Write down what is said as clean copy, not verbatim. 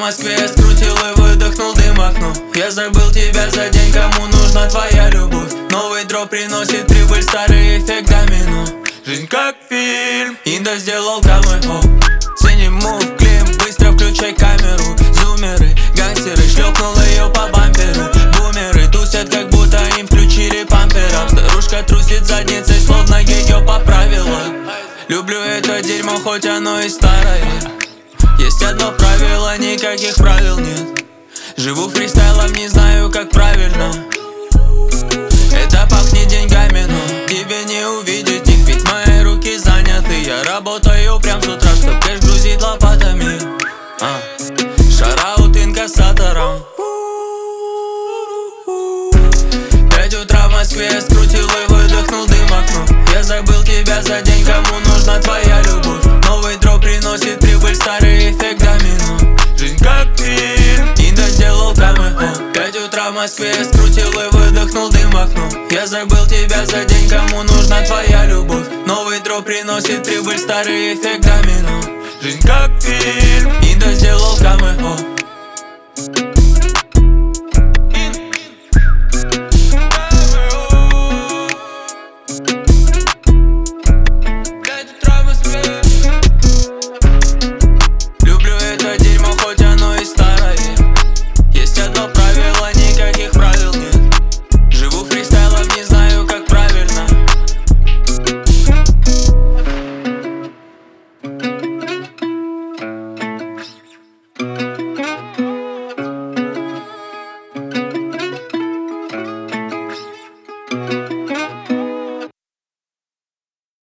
Москве я скрутил и выдохнул дым в окно. Я забыл тебя за день, кому нужна твоя любовь. Новый дроп приносит прибыль, старый эффект домино. Жизнь как фильм, Индо сделал камео. Ценим мув, клим, быстро включай камеру. Зумеры, гангстеры, шлепнул ее по бамперу. Бумеры тусят, как будто им включили памперов. Старушка трусит задницей, словно ее поправила. Люблю это дерьмо, хоть оно и старое. Есть одно правило, никаких правил нет. Живу фристайлом, не знаю, как правильно. Это пахнет деньгами, но тебе не увидеть их, ведь мои руки заняты. Я работаю прям с утра, чтоб кэш грузить лопатами. Шараут инкассатором. 5 утра в Москве я скрутил и выдохнул дым в окно. Я забыл тебя за день, кому нужна твоя любовь. Новый дроп приносит прибыль, старый эффект домино. Жизнь как фильм, Индо сделал камео. 5 утра в Москве я скрутил и выдохнул дым в окно. Я забыл тебя за день, кому нужна твоя любовь. Новый дроп приносит прибыль, старый эффект домино. Жизнь как фильм, Индо сделал камео. Люблю это дерьмо, хоть оно и старое. Есть одно правило, никаких правил нет. Живу фристайлом, не знаю, как правильно.